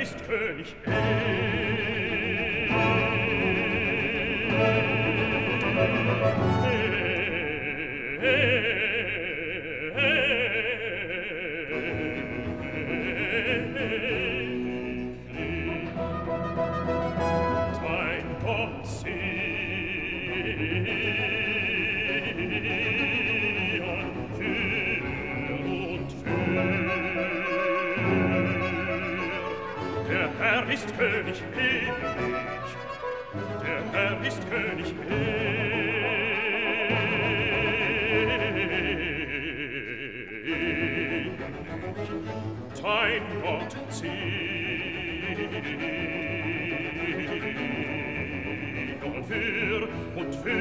ist König dein Gott der Herr ist König ewig, der Herr ist König ewig. Dein Gott Zion für und für